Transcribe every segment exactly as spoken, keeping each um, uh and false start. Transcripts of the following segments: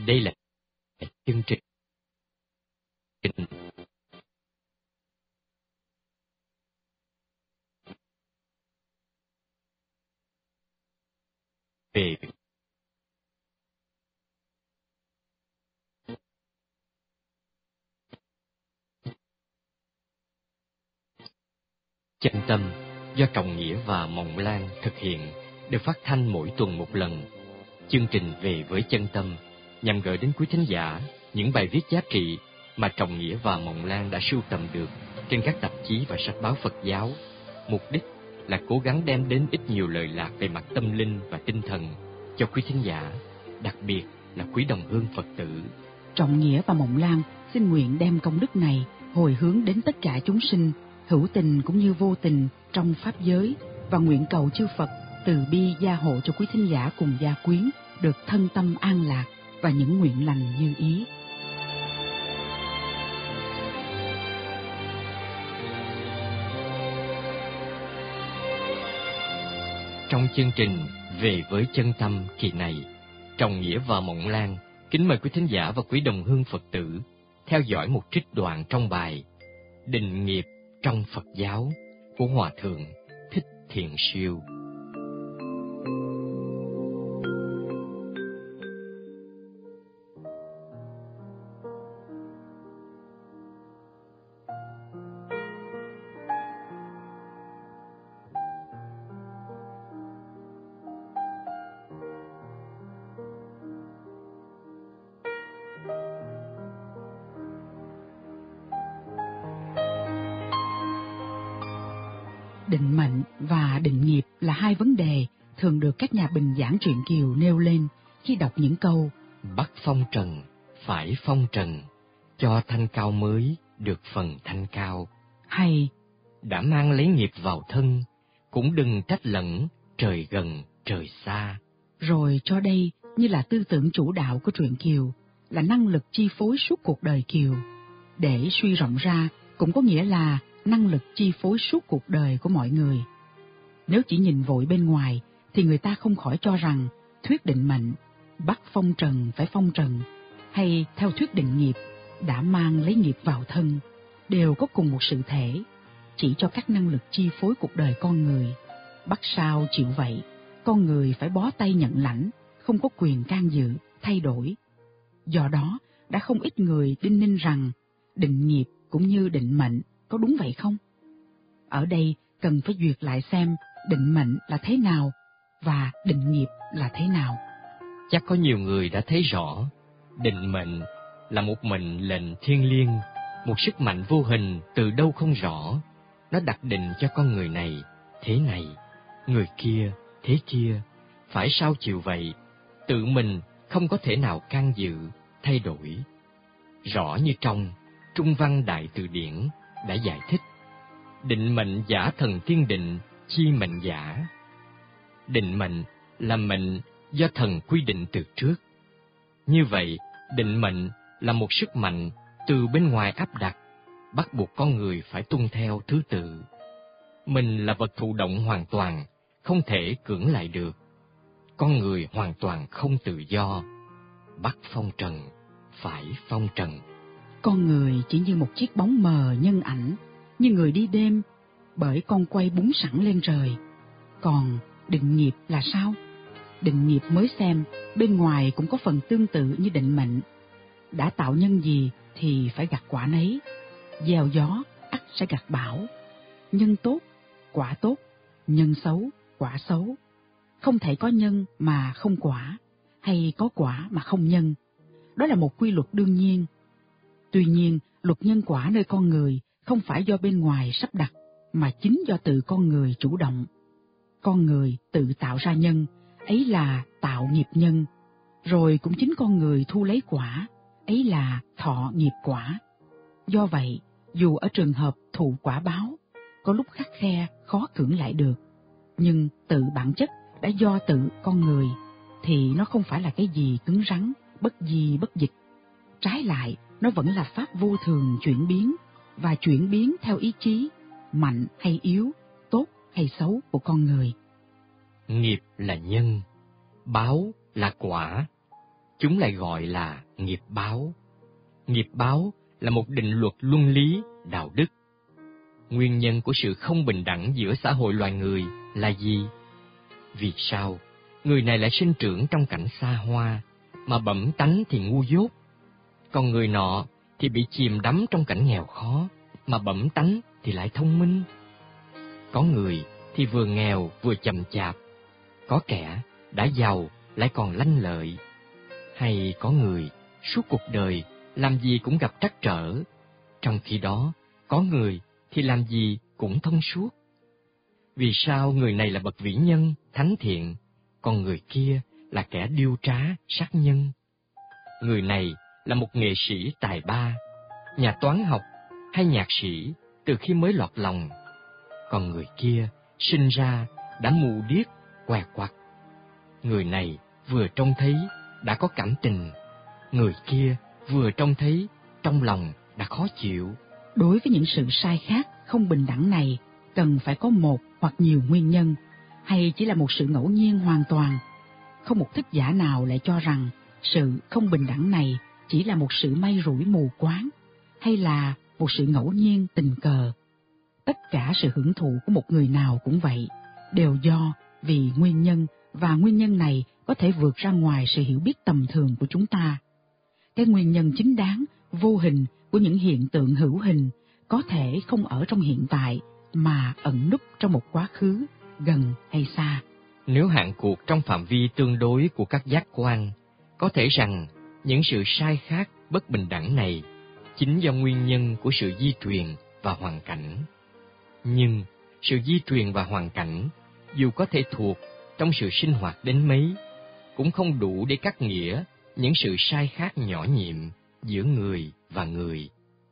Đây là chương trình về Chân Tâm do Trọng Nghĩa và Mộng Lan thực hiện, được phát thanh mỗi tuần một lần. Chương trình Về với Chân Tâm nhằm gửi đến quý thính giả những bài viết giá trị mà Trọng Nghĩa và Mộng Lan đã sưu tầm được trên các tạp chí và sách báo Phật giáo. Mục đích là cố gắng đem đến ít nhiều lời lạc về mặt tâm linh và tinh thần cho quý thính giả, đặc biệt là quý đồng hương Phật tử. Trọng Nghĩa và Mộng Lan xin nguyện đem công đức này hồi hướng đến tất cả chúng sinh, hữu tình cũng như vô tình trong pháp giới, và nguyện cầu chư Phật từ bi gia hộ cho quý thính giả cùng gia quyến được thân tâm an lạc và những nguyện lành như ý. Trong chương trình Về với Chân Tâm kỳ này, Trọng Nghĩa và Mộng Lan kính mời quý thính giả và quý đồng hương Phật tử theo dõi một trích đoạn trong bài Định nghiệp trong Phật giáo của Hòa Thượng Thích Thiện Siêu. Định mệnh và định nghiệp là hai vấn đề thường được các nhà bình giảng truyện Kiều nêu lên khi đọc những câu Bắt phong trần, phải phong trần, cho thanh cao mới được phần thanh cao. Hay đã mang lấy nghiệp vào thân, cũng đừng trách lẫn trời gần trời xa. Rồi cho đây như là tư tưởng chủ đạo của truyện Kiều, là năng lực chi phối suốt cuộc đời Kiều. Để suy rộng ra cũng có nghĩa là năng lực chi phối suốt cuộc đời của mọi người. Nếu chỉ nhìn vội bên ngoài thì người ta không khỏi cho rằng thuyết định mệnh, bắt phong trần phải phong trần, hay theo thuyết định nghiệp, đã mang lấy nghiệp vào thân, đều có cùng một sự thể, chỉ cho các năng lực chi phối cuộc đời con người. Bắt sao chịu vậy, con người phải bó tay nhận lãnh, không có quyền can dự, thay đổi. Do đó, đã không ít người đinh ninh rằng định nghiệp cũng như định mệnh có đúng vậy không? Ở đây cần phải duyệt lại xem định mệnh là thế nào và định nghiệp là thế nào. Chắc có nhiều người đã thấy rõ, định mệnh là một mệnh lệnh thiêng liêng, một sức mạnh vô hình từ đâu không rõ. Nó đặt định cho con người này thế này, người kia thế kia, phải sao chịu vậy, tự mình không có thể nào can dự, thay đổi. Rõ như trong Trung Văn Đại Từ Điển đã giải thích, định mệnh giả thần tiên định, chi mệnh giả. Định mệnh là mệnh do thần quy định từ trước. Như vậy, định mệnh là một sức mạnh từ bên ngoài áp đặt, bắt buộc con người phải tuân theo thứ tự. Mình là vật thụ động hoàn toàn, không thể cưỡng lại được. Con người hoàn toàn không tự do. Bắt phong trần, phải phong trần. Con người chỉ như một chiếc bóng mờ nhân ảnh, như người đi đêm, bởi con quay búng sẵn lên trời. Còn định nghiệp là sao? Định nghiệp mới xem, bên ngoài cũng có phần tương tự như định mệnh. Đã tạo nhân gì thì phải gặt quả nấy. Gieo gió, ắt sẽ gặt bão. Nhân tốt, quả tốt. Nhân xấu, quả xấu. Không thể có nhân mà không quả, hay có quả mà không nhân. Đó là một quy luật đương nhiên. Tuy nhiên, luật nhân quả nơi con người không phải do bên ngoài sắp đặt, mà chính do tự con người chủ động. Con người tự tạo ra nhân, ấy là tạo nghiệp nhân. Rồi cũng chính con người thu lấy quả, ấy là thọ nghiệp quả. Do vậy, dù ở trường hợp thụ quả báo, có lúc khắt khe, khó cưỡng lại được, nhưng tự bản chất đã do tự con người, thì nó không phải là cái gì cứng rắn, bất di bất dịch. Trái lại, nó vẫn là pháp vô thường chuyển biến, và chuyển biến theo ý chí, mạnh hay yếu, tốt hay xấu của con người. Nghiệp là nhân, báo là quả. chúng lại gọi là nghiệp báo. Nghiệp báo là một định luật luân lý, đạo đức. Nguyên nhân của sự không bình đẳng giữa xã hội loài người là gì? Vì sao người này lại sinh trưởng trong cảnh xa hoa, mà bẩm tánh thì ngu dốt, còn người nọ thì bị chìm đắm trong cảnh nghèo khó, mà bẩm tánh thì lại thông minh? Có người thì vừa nghèo vừa chậm chạp, có kẻ đã giàu lại còn lanh lợi, hay có người suốt cuộc đời làm gì cũng gặp trắc trở, trong khi đó có người thì làm gì cũng thông suốt. Vì sao người này là bậc vĩ nhân, thánh thiện, còn người kia là kẻ điêu trá, sát nhân? Người này là một nghệ sĩ tài ba, nhà toán học hay nhạc sĩ từ khi mới lọt lòng, còn người kia sinh ra đã mù điếc, què quặt. Người này vừa trông thấy đã có cảm tình, người kia vừa trông thấy trong lòng đã khó chịu. Đối với những sự sai khác, không bình đẳng này, cần phải có một hoặc nhiều nguyên nhân, hay chỉ là một sự ngẫu nhiên hoàn toàn? Không một thức giả nào lại cho rằng sự không bình đẳng này chỉ là một sự may rủi mù quáng, hay là một sự ngẫu nhiên tình cờ. Tất cả sự hưởng thụ của một người nào cũng vậy, đều do vì nguyên nhân, và nguyên nhân này có thể vượt ra ngoài sự hiểu biết tầm thường của chúng ta. Cái nguyên nhân chính đáng, vô hình của những hiện tượng hữu hình có thể không ở trong hiện tại, mà ẩn núp trong một quá khứ, gần hay xa. Nếu hạn cuộc trong phạm vi tương đối của các giác quan, có thể rằng những sự sai khác, bất bình đẳng này chính do nguyên nhân của sự di truyền và hoàn cảnh. Nhưng sự di truyền và hoàn cảnh, dù có thể thuộc trong sự sinh hoạt đến mấy, cũng không đủ để cắt nghĩa những sự sai khác nhỏ nhiệm giữa người và người.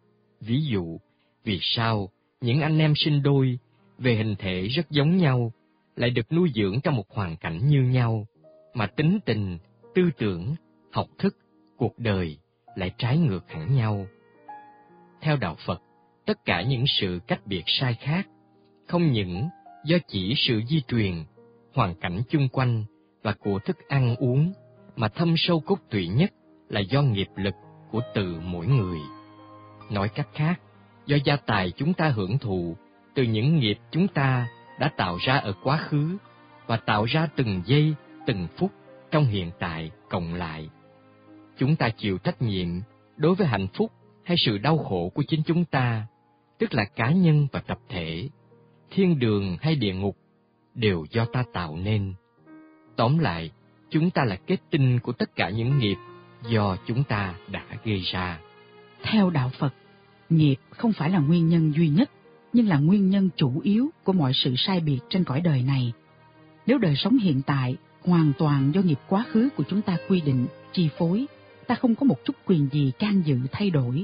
Ví dụ, vì sao những anh em sinh đôi về hình thể rất giống nhau lại được nuôi dưỡng trong một hoàn cảnh như nhau, mà tính tình, tư tưởng, học thức, cuộc đời lại trái ngược hẳn nhau? Theo đạo Phật, tất cả những sự cách biệt sai khác không những do chỉ sự di truyền, hoàn cảnh chung quanh và của thức ăn uống, mà thâm sâu cốt tủy nhất là do nghiệp lực của tự mỗi người. Nói cách khác, do gia tài chúng ta hưởng thụ từ những nghiệp chúng ta đã tạo ra ở quá khứ, và tạo ra từng giây, từng phút trong hiện tại cộng lại. Chúng ta chịu trách nhiệm đối với hạnh phúc hay sự đau khổ của chính chúng ta, tức là cá nhân và tập thể, thiên đường hay địa ngục, đều do ta tạo nên. Tóm lại, chúng ta là kết tinh của tất cả những nghiệp do chúng ta đã gây ra. Theo đạo Phật, nghiệp không phải là nguyên nhân duy nhất, nhưng là nguyên nhân chủ yếu của mọi sự sai biệt trên cõi đời này. Nếu đời sống hiện tại hoàn toàn do nghiệp quá khứ của chúng ta quy định, chi phối, ta không có một chút quyền gì can dự thay đổi.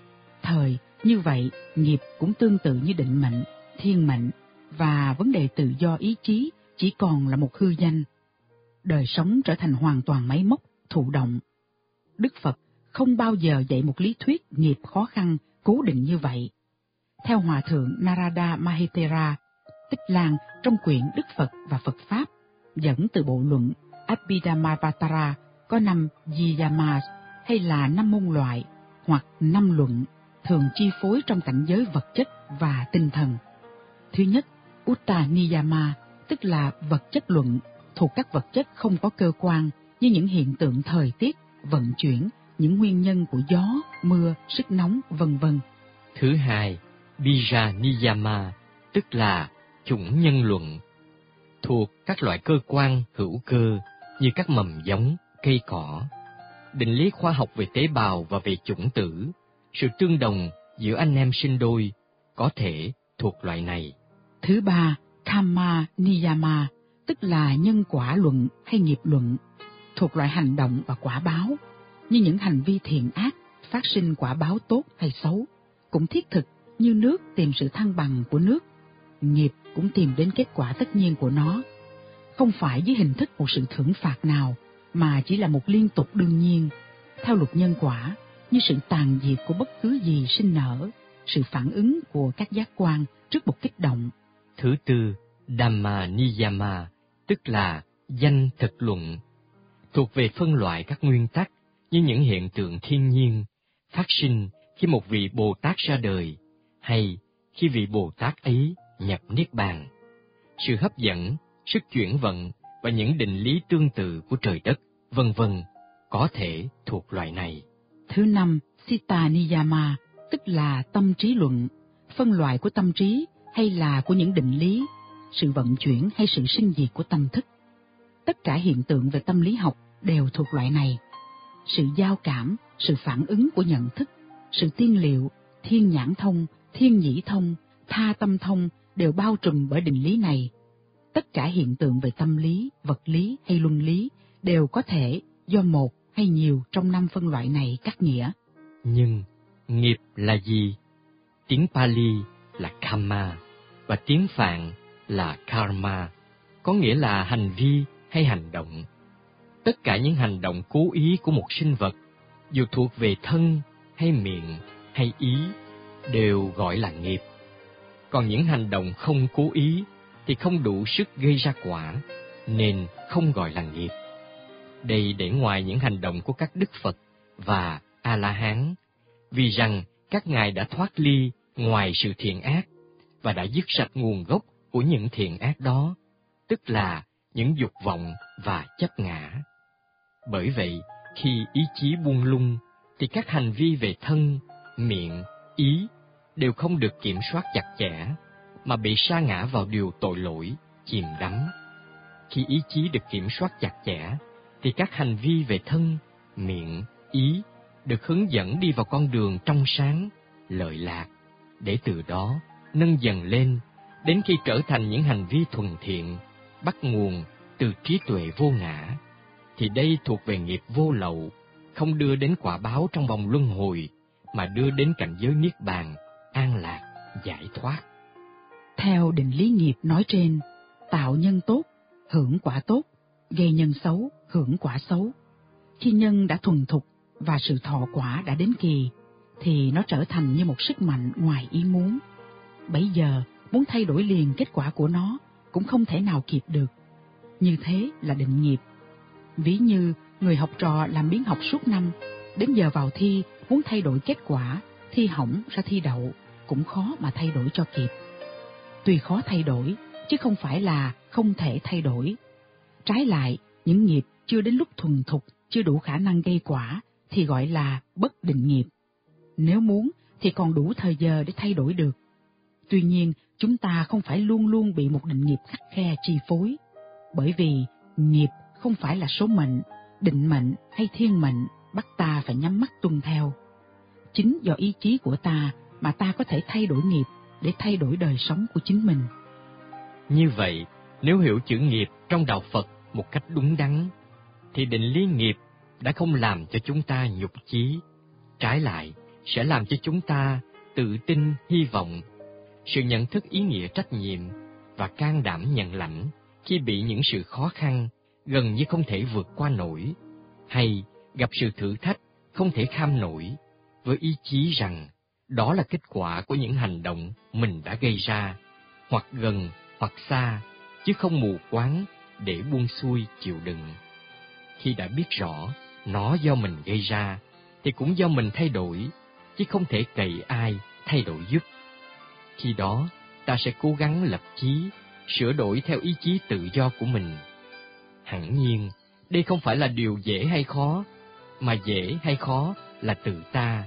Thời như vậy, nghiệp cũng tương tự như định mệnh, thiên mệnh, và vấn đề tự do ý chí chỉ còn là một hư danh. Đời sống trở thành hoàn toàn máy móc, thụ động. Đức Phật không bao giờ dạy một lý thuyết nghiệp khó khăn, cố định như vậy. Theo Hòa thượng Narada Mahitera, Tích Lan trong quyển Đức Phật và Phật Pháp, dẫn từ bộ luận Abhidhammavatara có năm Yiyamas, hay là năm môn loại, hoặc năm luận, thường chi phối trong cảnh giới vật chất và tinh thần. Thứ nhất, Utta Niyama, tức là vật chất luận, thuộc các vật chất không có cơ quan, như những hiện tượng thời tiết, vận chuyển, những nguyên nhân của gió, mưa, sức nóng, vân vân. Thứ hai, Bija Niyama, tức là chủng nhân luận, thuộc các loại cơ quan hữu cơ như các mầm giống, cây cỏ. Định lý khoa học về tế bào và về chủng tử, sự tương đồng giữa anh em sinh đôi, có thể thuộc loại này. Thứ ba, Karma Niyama, tức là nhân quả luận hay nghiệp luận, thuộc loại hành động và quả báo, như những hành vi thiện ác phát sinh quả báo tốt hay xấu, cũng thiết thực như nước tìm sự thăng bằng của nước, nghiệp cũng tìm đến kết quả tất nhiên của nó, không phải dưới hình thức một sự thưởng phạt nào, mà chỉ là một liên tục đương nhiên, theo luật nhân quả, như sự tàn diệt của bất cứ gì sinh nở, sự phản ứng của các giác quan trước một kích động. Thứ tư, Dhamma Niyama, tức là danh thực luận, thuộc về phân loại các nguyên tắc như những hiện tượng thiên nhiên phát sinh khi một vị Bồ Tát ra đời, hay khi vị Bồ Tát ấy nhập Niết Bàn. Sự hấp dẫn, sức chuyển vận và những định lý tương tự của trời đất, vân vân có thể thuộc loại này. Thứ năm, Citta Niyama, tức là tâm trí luận, phân loại của tâm trí hay là của những định lý, sự vận chuyển hay sự sinh diệt của tâm thức. Tất cả hiện tượng về tâm lý học đều thuộc loại này. Sự giao cảm, sự phản ứng của nhận thức, sự tiên liệu, thiên nhãn thông, thiên nhĩ thông, tha tâm thông đều bao trùm bởi định lý này. Tất cả hiện tượng về tâm lý, vật lý hay luân lý đều có thể do một hay nhiều trong năm phân loại này cắt nghĩa. Nhưng nghiệp là gì? Tiếng Pali là kamma và tiếng Phạn là karma, có nghĩa là hành vi hay hành động. Tất cả những hành động cố ý của một sinh vật, dù thuộc về thân hay miệng hay ý, đều gọi là nghiệp. Còn những hành động không cố ý thì không đủ sức gây ra quả, nên không gọi là nghiệp. Đây để ngoài những hành động của các Đức Phật và A-la-hán, vì rằng các ngài đã thoát ly ngoài sự thiện ác và đã dứt sạch nguồn gốc của những thiện ác đó, tức là những dục vọng và chấp ngã. Bởi vậy, khi ý chí buông lung, thì các hành vi về thân, miệng, ý đều không được kiểm soát chặt chẽ, mà bị sa ngã vào điều tội lỗi, chìm đắm. Khi ý chí được kiểm soát chặt chẽ, thì các hành vi về thân, miệng, ý được hướng dẫn đi vào con đường trong sáng, lợi lạc, để từ đó nâng dần lên, đến khi trở thành những hành vi thuần thiện, bắt nguồn từ trí tuệ vô ngã, thì đây thuộc về nghiệp vô lậu, không đưa đến quả báo trong vòng luân hồi, mà đưa đến cảnh giới niết bàn, an lạc, giải thoát. Theo định lý nghiệp nói trên, tạo nhân tốt, hưởng quả tốt, gây nhân xấu, hưởng quả xấu. Khi nhân đã thuần thục và sự thọ quả đã đến kỳ, thì nó trở thành như một sức mạnh ngoài ý muốn. Bấy giờ, muốn thay đổi liền kết quả của nó cũng không thể nào kịp được. Như thế là định nghiệp. Ví như người học trò làm biếng học suốt năm, đến giờ vào thi muốn thay đổi kết quả, thi hỏng ra thi đậu, cũng khó mà thay đổi cho kịp. Tuy khó thay đổi, chứ không phải là không thể thay đổi. Trái lại, những nghiệp chưa đến lúc thuần thục, chưa đủ khả năng gây quả, thì gọi là bất định nghiệp. Nếu muốn, thì còn đủ thời giờ để thay đổi được. Tuy nhiên, chúng ta không phải luôn luôn bị một định nghiệp khắt khe chi phối. Bởi vì, nghiệp không phải là số mệnh, định mệnh hay thiên mệnh bắt ta phải nhắm mắt tuân theo. Chính do ý chí của ta mà ta có thể thay đổi nghiệp để thay đổi đời sống của chính mình. Như vậy, nếu hiểu chữ nghiệp trong đạo Phật một cách đúng đắn, thì định lý nghiệp đã không làm cho chúng ta nhục chí, trái lại sẽ làm cho chúng ta tự tin, hy vọng, sự nhận thức ý nghĩa trách nhiệm và can đảm nhận lãnh khi bị những sự khó khăn gần như không thể vượt qua nổi, hay gặp sự thử thách không thể kham nổi, với ý chí rằng đó là kết quả của những hành động mình đã gây ra, hoặc gần hoặc xa, chứ không mù quáng để buông xuôi chịu đựng. Khi đã biết rõ nó do mình gây ra, thì cũng do mình thay đổi, chứ không thể cậy ai thay đổi giúp. Khi đó, ta sẽ cố gắng lập chí, sửa đổi theo ý chí tự do của mình. Hẳn nhiên, đây không phải là điều dễ hay khó, mà dễ hay khó là tự ta.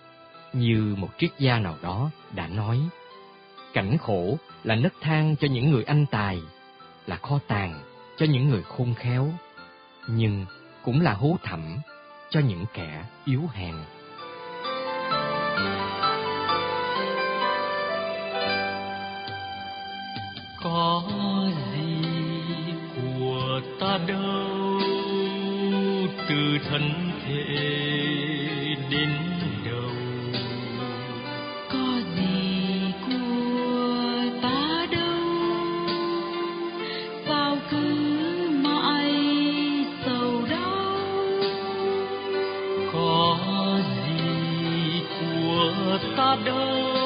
Như một triết gia nào đó đã nói, cảnh khổ là nấc thang cho những người anh tài, là kho tàng cho những người khôn khéo, nhưng cũng là hố thẳm cho những kẻ yếu hèn. Có gì của ta đâu, từ thân thể đến đầu. Có gì của ta đâu, sao cứ mãi sầu đau. Có gì của ta đâu,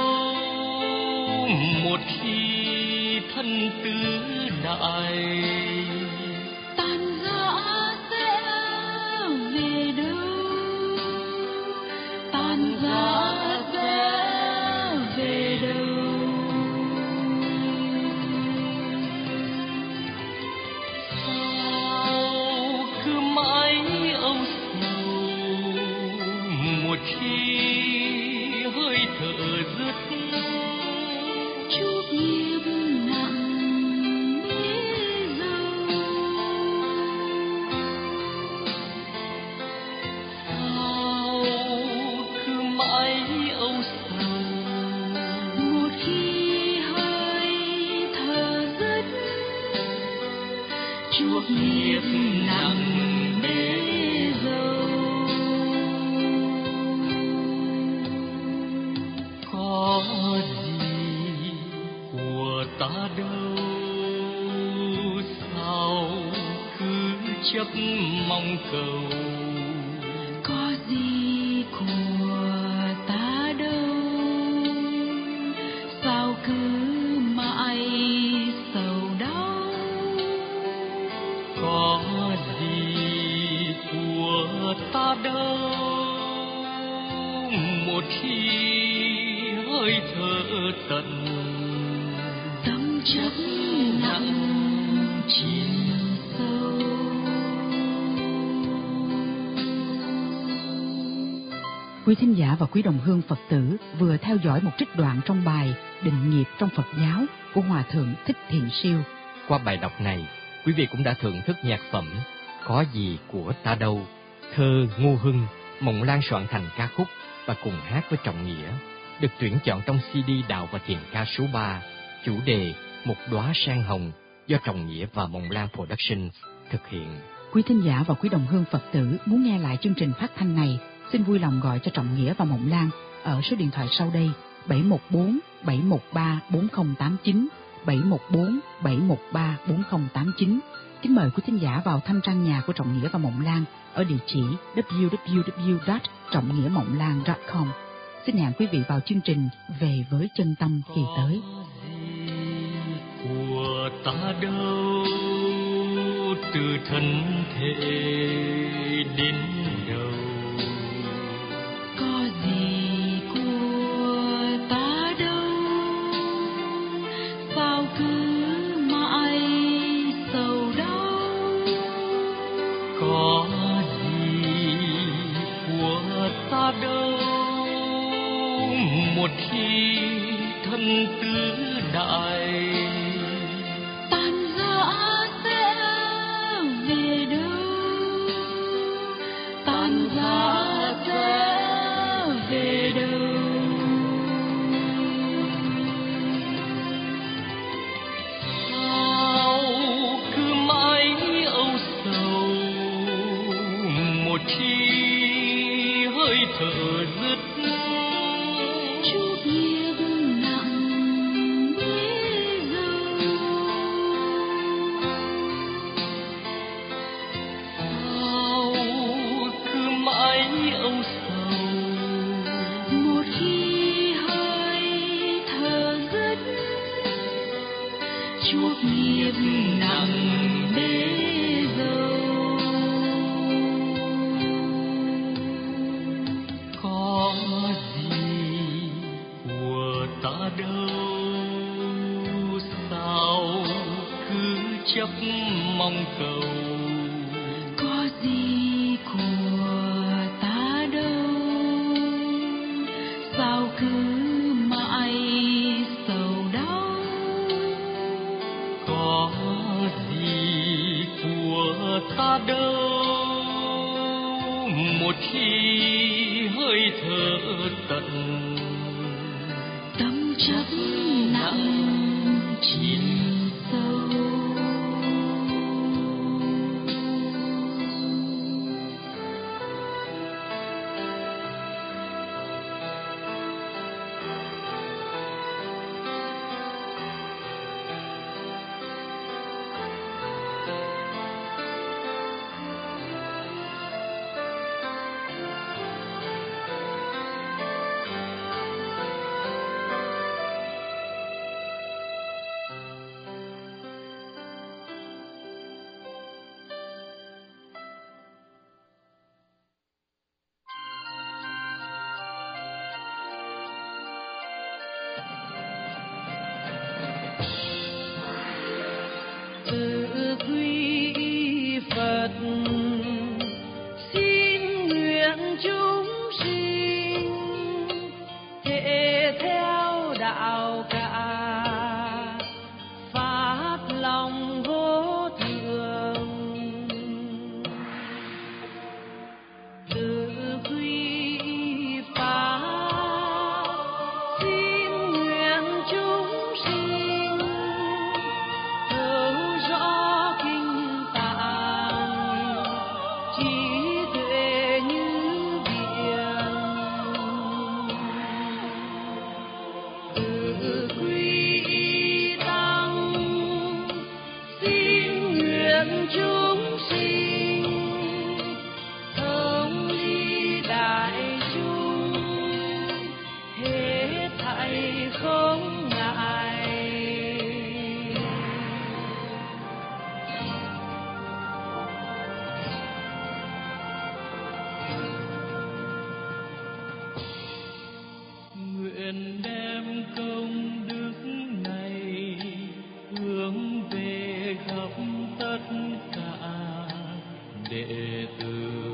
một khi thân tứ đại Tan rã sẽ chuốc nghiệp nặng đế dâu. Có gì của ta đâu, sao cứ chấp mong cầu. Có gì của ta đâu, sao cứ mãi sầu đau. Có gì của ta đâu, một khi hơi thở tận, Tâm chấp nặng chìm sâu. Quý thính giả và quý đồng hương Phật tử vừa theo dõi một trích đoạn trong bài Định nghiệp trong Phật giáo của Hòa Thượng Thích Thiện Siêu. Qua bài đọc này, quý vị cũng đã thưởng thức nhạc phẩm Có gì của ta đâu, thơ Ngô Hưng, Mộng Lan soạn thành ca khúc và cùng hát với Trọng Nghĩa, được tuyển chọn trong xê đê Đạo và Thiền ca số ba, chủ đề Một đóa sen hồng do Trọng Nghĩa và Mộng Lan Productions thực hiện. Quý thính giả và quý đồng hương Phật tử muốn nghe lại chương trình phát thanh này, xin vui lòng gọi cho Trọng Nghĩa và Mộng Lan ở số điện thoại sau đây: bảy một bốn bảy một ba bốn không tám chín, bảy một bốn bảy một ba bốn không tám chín. Kính mời quý thính giả vào thăm trang nhà của Trọng Nghĩa và Mộng Lan ở địa chỉ w w w chấm trọng nghĩa mộng lan chấm com. Xin hẹn quý vị vào chương trình Về với chân tâm kỳ tới. Của ta đâu, từ thân thể đến đầu. Có gì của ta đâu, sao cứ mãi sầu đau. Có gì của ta đâu, một khi thân tứ đại, Tan rã sẽ về đâu, tan rã sẽ về đâu. sao cứ mãi âu sầu, một khi hơi thở dứt. Chút nghiệp nặng đế dâu, Sao cứ mãi âu sầu, một khi hơi thở dứt. Chuốc nghiệp nặng đế dâu. có gì của ta đâu, sao cứ chấp mong cầu. Có gì của ta đâu, sao cứ mãi sầu đau. Có gì của ta đâu, một khi hơi thở tận, Tâm chấp nặng chìm sâu. chúng sinh, thống ly đại chúng, hết thảy không ngại. Nguyện đem công đức này hướng về khắp tất cả đệ tử